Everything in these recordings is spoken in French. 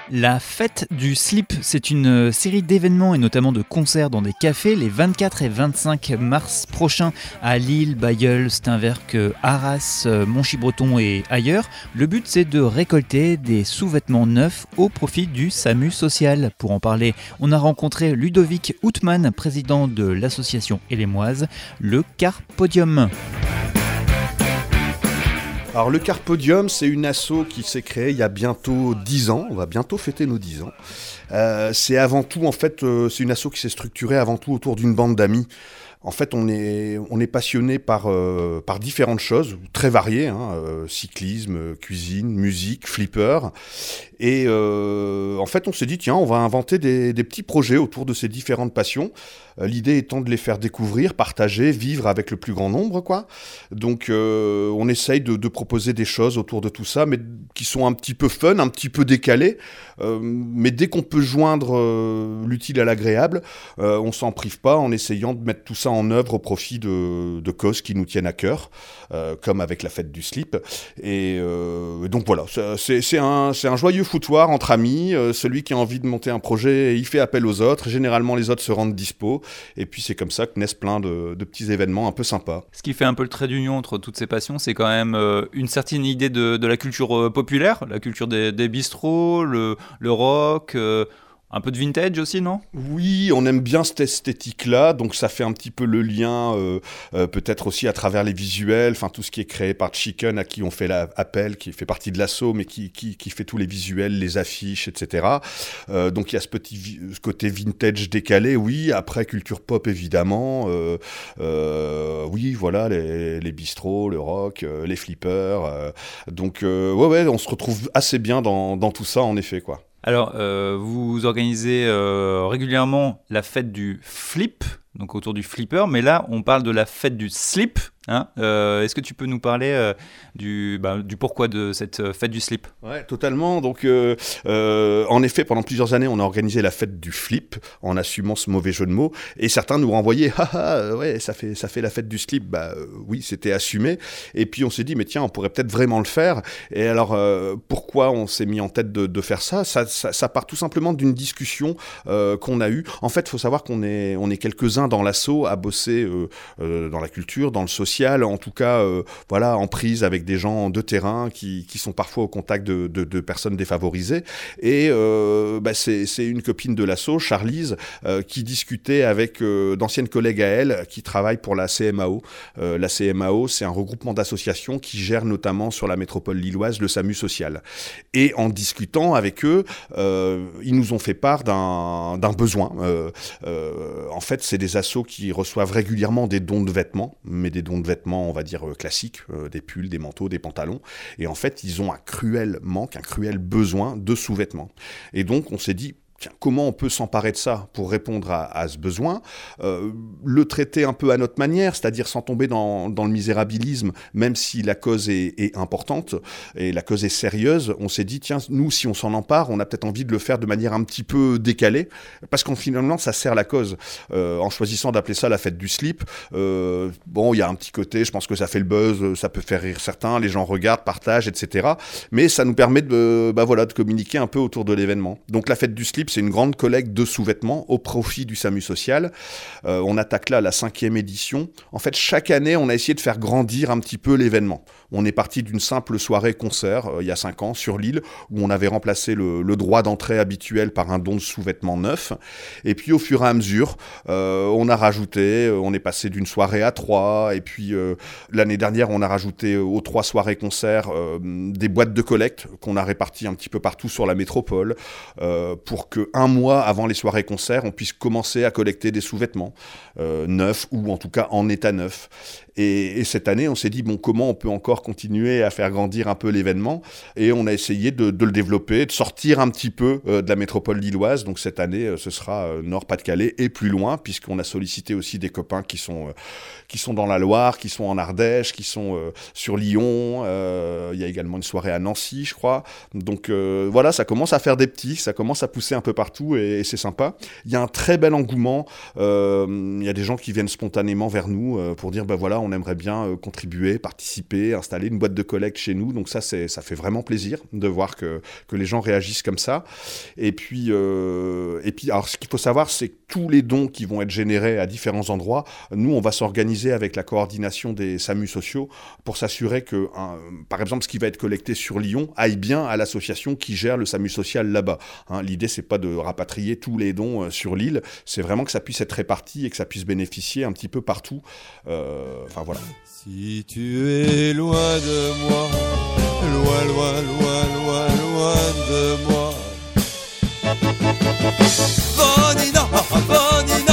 La fête du slip, c'est une série d'événements et notamment de concerts dans des cafés les 24 et 25 mars prochains à Lille, Bailleul, Steinwerck, Arras, Monchy-Breton et ailleurs. Le but, c'est de récolter des sous-vêtements neufs au profit du SAMU social. Pour en parler, on a rencontré Ludovic Houtman, président de l'association Élémoise, le Carpodium. Alors le Carpodium, c'est une asso qui s'est créée il y a bientôt 10 ans, on va bientôt fêter nos 10 ans. C'est avant tout, c'est une asso qui s'est structurée avant tout autour d'une bande d'amis. En fait, on est passionné par différentes choses, très variées, cyclisme, cuisine, musique, flipper. Et en fait, on s'est dit, tiens, on va inventer des petits projets autour de ces différentes passions. L'idée étant de les faire découvrir, partager, vivre avec le plus grand nombre, quoi. Donc, on essaye de proposer des choses autour de tout ça, mais qui sont un petit peu fun, un petit peu décalées. Mais dès qu'on peut joindre l'utile à l'agréable, on s'en prive pas en essayant de mettre tout ça en œuvre au profit de causes qui nous tiennent à cœur, comme avec la fête du slip. Et donc voilà, c'est un joyeux foutoir entre amis. Celui qui a envie de monter un projet, il fait appel aux autres. Généralement, les autres se rendent dispo. Et puis c'est comme ça que naissent plein de petits événements un peu sympas. Ce qui fait un peu le trait d'union entre toutes ces passions, c'est quand même une certaine idée de la culture populaire, la culture des bistrots, le rock, un peu de vintage aussi, non ? Oui, on aime bien cette esthétique-là, donc ça fait un petit peu le lien, peut-être aussi à travers les visuels, enfin tout ce qui est créé par Chicken, à qui on fait appel, qui fait partie de l'asso, mais qui fait tous les visuels, les affiches, etc. Donc il y a ce côté vintage décalé, oui. Après culture pop évidemment, oui, voilà, les bistrots, le rock, les flippers. Donc ouais, on se retrouve assez bien dans tout ça en effet, quoi. Alors, vous organisez régulièrement la fête du flip, donc autour du flipper, mais là, on parle de la fête du slip. Est-ce que tu peux nous parler du pourquoi de cette fête du slip ? Ouais, totalement. Donc, en effet, pendant plusieurs années, on a organisé la fête du flip en assumant ce mauvais jeu de mots. Et certains nous renvoyaient, ouais, ça fait la fête du slip. Oui, c'était assumé. Et puis on s'est dit, mais tiens, on pourrait peut-être vraiment le faire. Et alors, pourquoi on s'est mis en tête de faire ça ? Ça part tout simplement d'une discussion qu'on a eue. En fait, il faut savoir qu'on est quelques-uns dans l'asso à bosser dans la culture, dans le social, en tout cas, en prise avec des gens de terrain qui sont parfois au contact de personnes défavorisées. Et c'est une copine de l'asso, Charlize, qui discutait avec d'anciennes collègues à elle qui travaillent pour la CMAO. La CMAO, c'est un regroupement d'associations qui gère notamment sur la métropole lilloise le SAMU social. Et en discutant avec eux, ils nous ont fait part d'un besoin. En fait, c'est des assos qui reçoivent régulièrement des dons de vêtements, mais des dons de vêtements, on va dire, classiques, des pulls, des manteaux, des pantalons. Et en fait, ils ont un cruel manque, un cruel besoin de sous-vêtements. Et donc, on s'est dit, tiens, comment on peut s'emparer de ça pour répondre à ce besoin, le traiter un peu à notre manière, c'est-à-dire sans tomber dans le misérabilisme, même si la cause est importante et la cause est sérieuse. On s'est dit, tiens, nous, si on s'en empare, on a peut-être envie de le faire de manière un petit peu décalée, parce qu'en finalement, ça sert la cause. En choisissant d'appeler ça la fête du slip, il y a un petit côté, je pense que ça fait le buzz, ça peut faire rire certains, les gens regardent, partagent, etc. Mais ça nous permet de communiquer un peu autour de l'événement. Donc la fête du slip, c'est une grande collecte de sous-vêtements au profit du SAMU social. On attaque là la 5e édition. En fait, chaque année, on a essayé de faire grandir un petit peu l'événement. On est parti d'une simple soirée-concert, il y a 5 ans, sur Lille, où on avait remplacé le droit d'entrée habituel par un don de sous-vêtements neufs. Et puis, au fur et à mesure, on a rajouté, on est passé d'une soirée à 3. Et puis, l'année dernière, on a rajouté aux 3 soirées-concerts des boîtes de collecte qu'on a réparties un petit peu partout sur la métropole pour que un mois avant les soirées-concerts, on puisse commencer à collecter des sous-vêtements neufs ou en tout cas en état neuf. Et cette année, on s'est dit, comment on peut encore continuer à faire grandir un peu l'événement ? Et on a essayé de le développer, de sortir un petit peu de la métropole lilloise. Donc cette année, ce sera Nord-Pas-de-Calais et plus loin, puisqu'on a sollicité aussi des copains qui sont dans la Loire, qui sont en Ardèche, qui sont sur Lyon. Il y a également une soirée à Nancy, je crois. Donc ça commence à faire des petits, ça commence à pousser un peu partout et c'est sympa. Il y a un très bel engouement. Il y a des gens qui viennent spontanément vers nous pour dire, voilà, on aimerait bien contribuer, participer, installer une boîte de collecte chez nous. Donc ça fait vraiment plaisir de voir que les gens réagissent comme ça. Et puis alors ce qu'il faut savoir, c'est que tous les dons qui vont être générés à différents endroits, nous, on va s'organiser avec la coordination des SAMU sociaux pour s'assurer que, par exemple, ce qui va être collecté sur Lyon aille bien à l'association qui gère le SAMU social là-bas. L'idée, c'est pas de rapatrier tous les dons sur l'île, c'est vraiment que ça puisse être réparti et que ça puisse bénéficier un petit peu partout. Enfin, voilà. Si tu es loin de moi, loin, loin, loin, loin, loin de moi. Vanina, Vanina,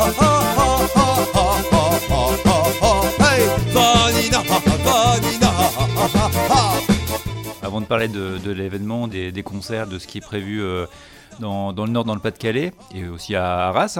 hey, Vanina, Vanina. Avant de parler de l'événement, des concerts, de ce qui est prévu dans le Nord, dans le Pas-de-Calais, et aussi à Arras,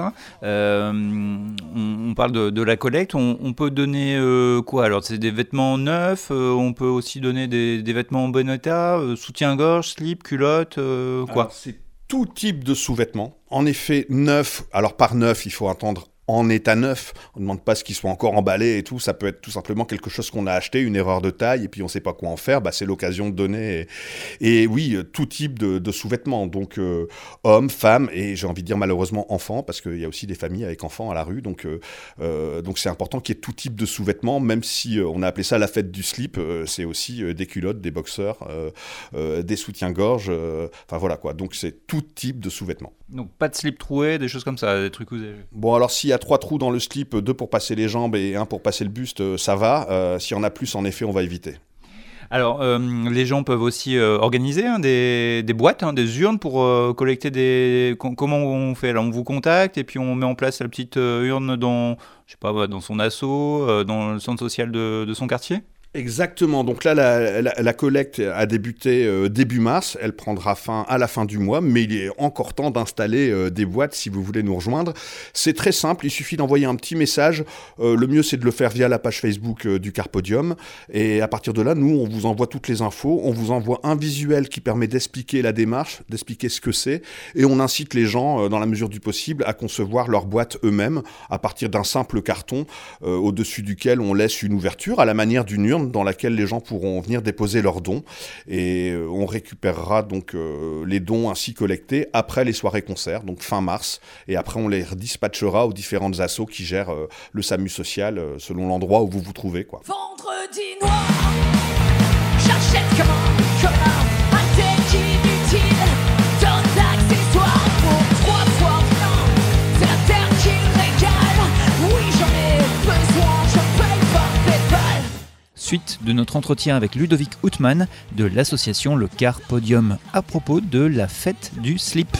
on parle de la collecte. On peut donner quoi? Alors, c'est des vêtements neufs, on peut aussi donner des vêtements en bon état, soutien-gorge, slip, culotte, quoi? Alors, c'est tout type de sous-vêtements. En effet, neuf. Alors, par neuf, il faut entendre en état neuf. On ne demande pas ce qu'ils soient encore emballés et tout. Ça peut être tout simplement quelque chose qu'on a acheté, une erreur de taille, et puis on ne sait pas quoi en faire. C'est l'occasion de donner. Et oui, tout type de sous-vêtements. Donc, hommes, femmes, et j'ai envie de dire malheureusement enfants, parce qu'il y a aussi des familles avec enfants à la rue. Donc c'est important qu'il y ait tout type de sous-vêtements, même si on a appelé ça la fête du slip. C'est aussi des culottes, des boxeurs, des soutiens-gorge. Enfin voilà quoi. Donc c'est tout type de sous-vêtements. Donc pas de slip troué, des choses comme ça, des trucs usés. Bon, alors s'il y a 3 trous dans le slip, 2 pour passer les jambes et 1 pour passer le buste, ça va. S'il y en a plus, en effet, on va éviter. Alors, les gens peuvent aussi organiser des boîtes, des urnes pour collecter des... Comment on fait? Alors, on vous contacte et puis on met en place la petite urne dans son asso, dans le centre social de son quartier? Exactement. Donc là, la collecte a débuté début mars. Elle prendra fin à la fin du mois, mais il est encore temps d'installer des boîtes si vous voulez nous rejoindre. C'est très simple. Il suffit d'envoyer un petit message. Le mieux, c'est de le faire via la page Facebook du Carpodium. Et à partir de là, nous, on vous envoie toutes les infos. On vous envoie un visuel qui permet d'expliquer la démarche, d'expliquer ce que c'est. Et on incite les gens, dans la mesure du possible, à concevoir leur boîte eux-mêmes à partir d'un simple carton au-dessus duquel on laisse une ouverture à la manière d'une urne dans laquelle les gens pourront venir déposer leurs dons, et on récupérera donc les dons ainsi collectés après les soirées concerts, donc fin mars, et après on les redispatchera aux différentes assos qui gèrent le SAMU social selon l'endroit où vous vous trouvez, quoi. Vendredi noir, j'achète comme un connard un deck inutile, donne d'accessoires pour 3 fois plein, c'est la terre qui régale, oui j'en ai besoin, je paye par PayPal. Suite de notre entretien avec Ludovic Houtman de l'association Le Carpodium à propos de la fête du slip.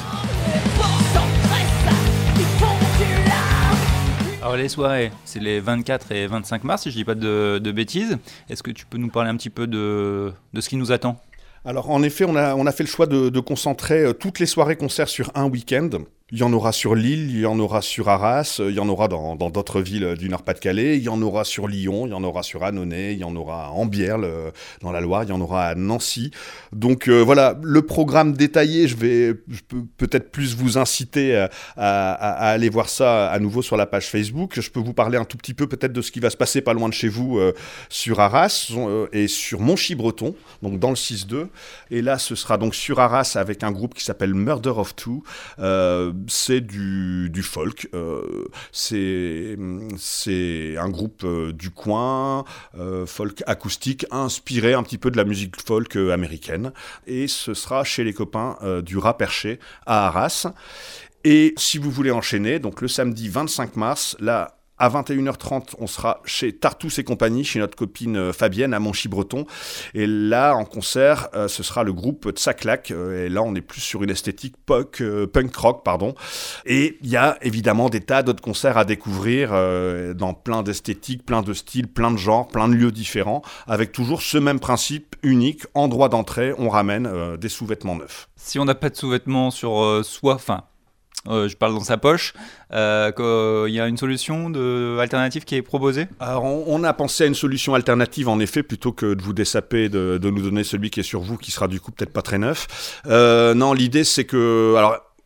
Alors les soirées, c'est les 24 et 25 mars, si je ne dis pas de bêtises. Est-ce que tu peux nous parler un petit peu de ce qui nous attend ? Alors en effet, on a fait le choix de concentrer toutes les soirées concerts sur un week-end. Il y en aura sur Lille, il y en aura sur Arras, il y en aura dans d'autres villes du Nord-Pas-de-Calais, il y en aura sur Lyon, il y en aura sur Annonay, il y en aura à Ambierle dans la Loire, il y en aura à Nancy. Donc voilà, le programme détaillé, je peux peut-être plus vous inciter à aller voir ça à nouveau sur la page Facebook. Je peux vous parler un tout petit peu peut-être de ce qui va se passer pas loin de chez vous sur Arras et sur Monchy-Breton, donc dans le 6-2. Et là, ce sera donc sur Arras avec un groupe qui s'appelle Murder of Two. C'est du folk, c'est un groupe du coin, folk acoustique, inspiré un petit peu de la musique folk américaine. Et ce sera chez les copains du Rat Perché à Arras. Et si vous voulez enchaîner, donc le samedi 25 mars, là, à 21h30, on sera chez Tartous et compagnie, chez notre copine Fabienne à Monchy-Breton. Et là, en concert, ce sera le groupe Tsaclac. Et là, on est plus sur une esthétique punk rock, pardon. Et il y a évidemment des tas d'autres concerts à découvrir dans plein d'esthétiques, plein de styles, plein de genres, plein de lieux différents, avec toujours ce même principe unique. Endroit d'entrée, on ramène des sous-vêtements neufs. Si on n'a pas de sous-vêtements sur soi, je parle dans sa poche, il y a une solution alternative qui est proposée? Alors on a pensé à une solution alternative en effet, plutôt que de vous dessaper de nous donner celui qui est sur vous, qui sera du coup peut-être pas très neuf. Non, l'idée c'est que... Alors,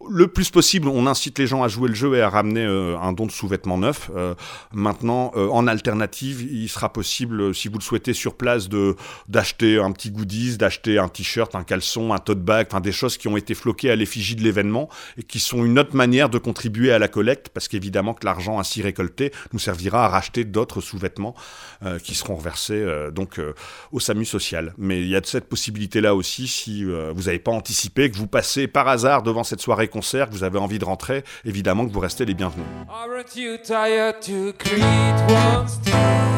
le plus possible, on incite les gens à jouer le jeu et à ramener un don de sous-vêtements neufs. Maintenant, en alternative, il sera possible, si vous le souhaitez, sur place, d'acheter un petit goodies, d'acheter un t-shirt, un caleçon, un tote bag, enfin des choses qui ont été floquées à l'effigie de l'événement et qui sont une autre manière de contribuer à la collecte, parce qu'évidemment que l'argent ainsi récolté nous servira à racheter d'autres sous-vêtements qui seront reversés au SAMU social. Mais il y a cette possibilité-là aussi, si vous n'avez pas anticipé, que vous passez par hasard devant cette soirée concert, que vous avez envie de rentrer, évidemment que vous restez les bienvenus. Aren't you tired to greet one's teeth?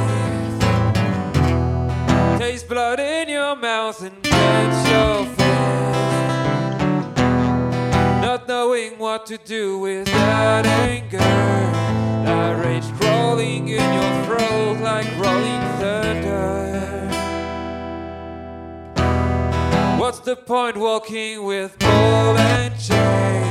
Taste blood in your mouth and touch your face. Not knowing what to do with that anger. That rage crawling in your throat like rolling thunder. What's the point walking with ball and chain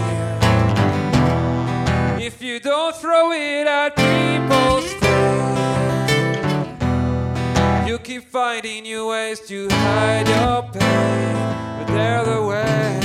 if you don't throw it at people's face? You keep finding new ways to hide your pain, but they're the way.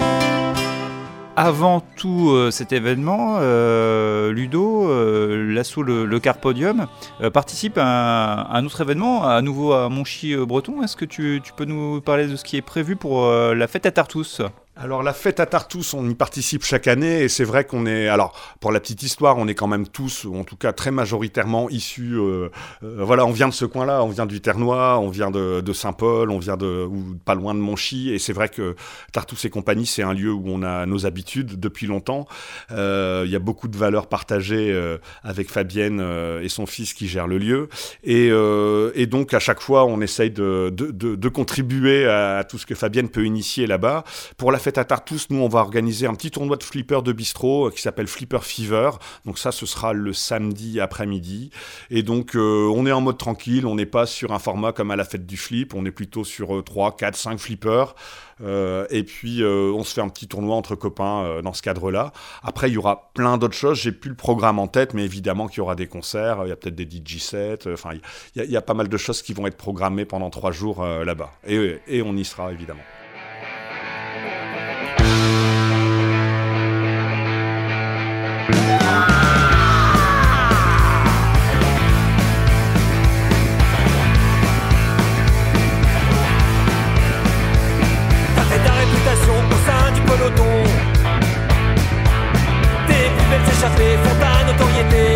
Avant tout cet événement, Ludo, l'asso le Carpodium, participe à un autre événement, à nouveau à Monchy-Breton. Est-ce que tu peux nous parler de ce qui est prévu pour la fête à Tartous ? Alors la fête à Tartous, on y participe chaque année et c'est vrai qu'on est, alors pour la petite histoire, on est quand même tous, ou en tout cas très majoritairement issus, on vient de ce coin-là, on vient du Ternois, on vient de Saint-Paul, on vient ou pas loin de Monchy, et c'est vrai que Tartous et compagnie, c'est un lieu où on a nos habitudes depuis longtemps. Il y a beaucoup de valeurs partagées avec Fabienne et son fils qui gèrent le lieu, et donc à chaque fois on essaye de contribuer à tout ce que Fabienne peut initier là-bas. Pour la fête à Tartous, nous on va organiser un petit tournoi de flipper de bistrot qui s'appelle Flipper Fever. Donc ça, ce sera le samedi après-midi. Et donc on est en mode tranquille, on n'est pas sur un format comme à la fête du flip, on est plutôt sur 3, 4, 5 flippers. Et puis on se fait un petit tournoi entre copains dans ce cadre-là. Après, il y aura plein d'autres choses. J'ai plus le programme en tête, mais évidemment qu'il y aura des concerts. Il y a peut-être des DJ sets. Enfin, il y a pas mal de choses qui vont être programmées pendant 3 jours là-bas. Et on y sera évidemment. Font ta notoriété.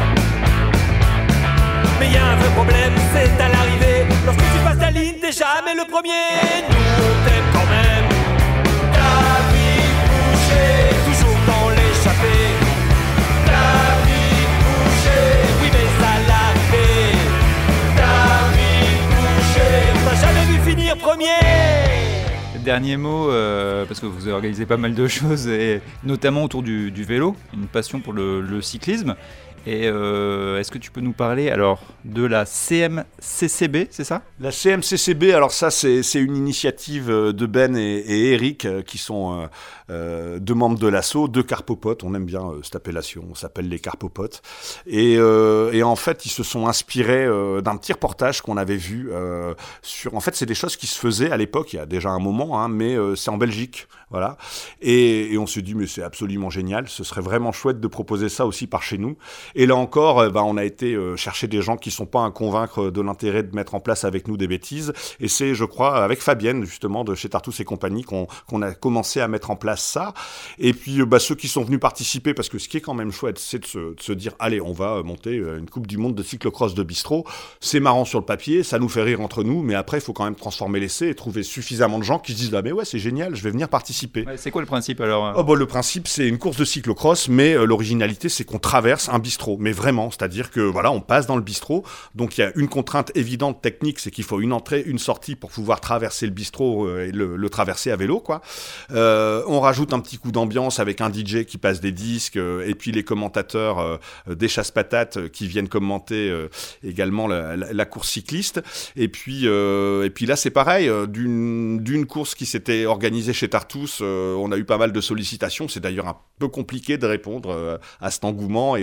Mais y a un vrai problème, c'est à l'arrivée. Lorsque tu passes ta ligne, t'es jamais le premier. Nous on t'aime quand même. Ta vie bouchée, toujours dans l'échappée. Ta vie bouchée, oui mais à l'arrivée. Ta vie bouchée, on t'a jamais vu finir premier. Dernier mot, parce que vous organisez pas mal de choses, et notamment autour du vélo, une passion pour le cyclisme. Et est-ce que tu peux nous parler alors de la CMCCB, c'est ça ? La CMCCB, alors ça c'est une initiative de Ben et Eric qui sont deux membres de l'asso, deux carpopotes, on aime bien cette appellation, on s'appelle les carpopotes. Et en fait ils se sont inspirés d'un petit reportage qu'on avait vu sur... En fait c'est des choses qui se faisaient à l'époque, il y a déjà un moment, hein, mais c'est en Belgique, voilà. Et on s'est dit mais c'est absolument génial, ce serait vraiment chouette de proposer ça aussi par chez nous. Et là encore, on a été chercher des gens qui ne sont pas à convaincre de l'intérêt de mettre en place avec nous des bêtises. Et c'est, je crois, avec Fabienne, justement, de chez Tartous et compagnie, qu'on a commencé à mettre en place ça. Et puis, ceux qui sont venus participer, parce que ce qui est quand même chouette, c'est de se dire, allez, on va monter une Coupe du Monde de cyclocross de bistrot. C'est marrant sur le papier, ça nous fait rire entre nous, mais après, il faut quand même transformer l'essai et trouver suffisamment de gens qui se disent, ah mais ouais, c'est génial, je vais venir participer. Ouais, c'est quoi le principe alors ? Le principe, c'est une course de cyclocross, mais l'originalité, c'est qu'on traverse un bistrot. Mais vraiment, c'est-à-dire que voilà, on passe dans le bistrot, donc il y a une contrainte évidente technique, c'est qu'il faut une entrée, une sortie pour pouvoir traverser le bistrot et le traverser à vélo, quoi. On rajoute un petit coup d'ambiance avec un DJ qui passe des disques et puis les commentateurs des chasse-patates qui viennent commenter également la course cycliste. Et puis là, c'est pareil, d'une course qui s'était organisée chez Tartous, on a eu pas mal de sollicitations. C'est d'ailleurs un peu compliqué de répondre à cet engouement et aux gens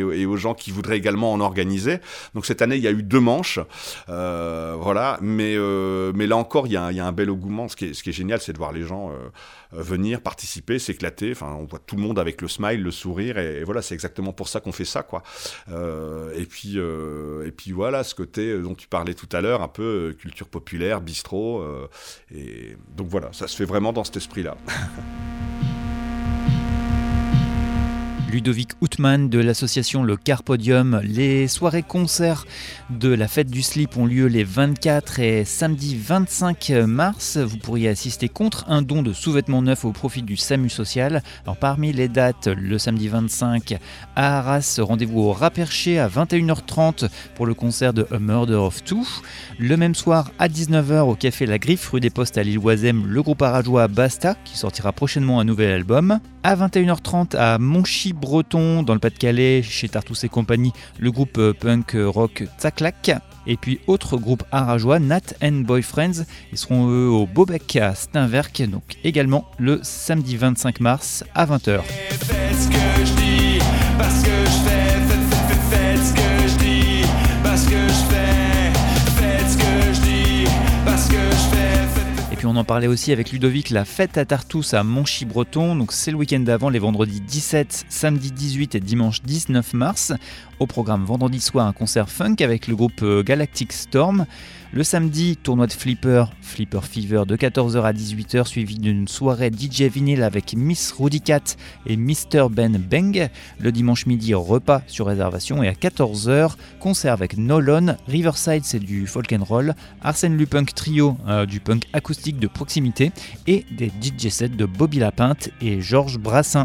gens qui voudraient également en organiser. Donc cette année, il y a eu 2 manches, voilà. Mais là encore, il y a un bel engouement. Ce qui est génial, c'est de voir les gens venir, participer, s'éclater. Enfin, on voit tout le monde avec le smile, le sourire, et voilà, c'est exactement pour ça qu'on fait ça, quoi. Et puis voilà, ce côté dont tu parlais tout à l'heure, un peu culture populaire, bistrot, et donc voilà, ça se fait vraiment dans cet esprit-là. Ludovic Houtman de l'association Le Carpodium. Les soirées-concerts de la fête du slip ont lieu les 24 et samedi 25 mars. Vous pourriez assister contre un don de sous-vêtements neufs au profit du SAMU social. Alors, parmi les dates, le samedi 25 à Arras, rendez-vous au Rat-Perché à 21h30 pour le concert de A Murder of Two. Le même soir à 19h au Café La Griffe, rue des Postes à l'Île-Oisem, le groupe arajois Basta qui sortira prochainement un nouvel album. À 21h30 à Monchy-Breton, dans le Pas-de-Calais, chez Tartous et compagnie, le groupe punk rock Tsaklak. Et puis autre groupe arajois, Nat and Boyfriends, ils seront eux au Beaubec à Steinwerk, donc également le samedi 25 mars à 20h. Faites ce que je dis, parce que je faites ce que je dis, parce que je faites ce que je dis, parce que je fais. Et puis on en parlait aussi avec Ludovic, la fête à Tartous à Monchy-Breton, donc c'est le week-end d'avant, les vendredis 17, samedi 18 et dimanche 19 mars. Au programme vendredi soir, un concert funk avec le groupe Galactic Storm. Le samedi, tournoi de Flipper Fever de 14h à 18h, suivi d'une soirée DJ vinyle avec Miss Rudy Cat et Mr. Ben Bang. Le dimanche midi, repas sur réservation et à 14h, concert avec Nolan, Riverside c'est du folk and roll, Arsène Lupunk Trio, du punk acoustique de proximité et des DJ sets de Bobby Lapinte et Georges Brassin.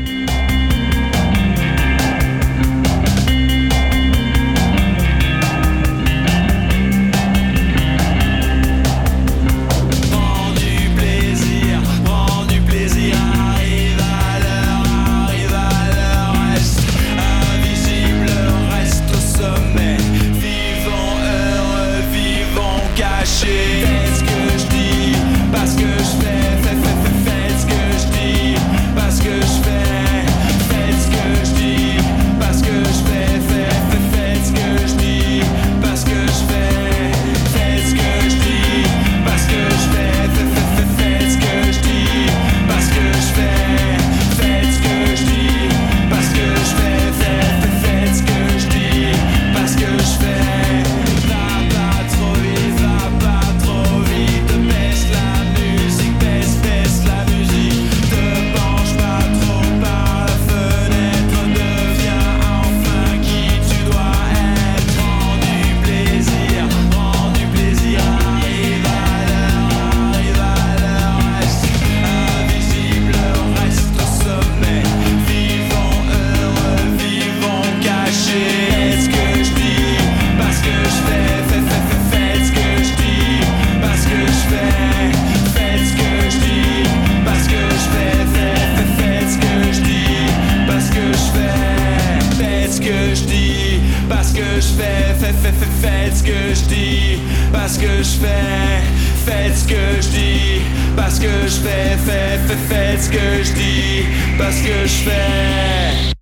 parce que je faites ce que je dis, parce que je faites ce que je dis, parce que je fais.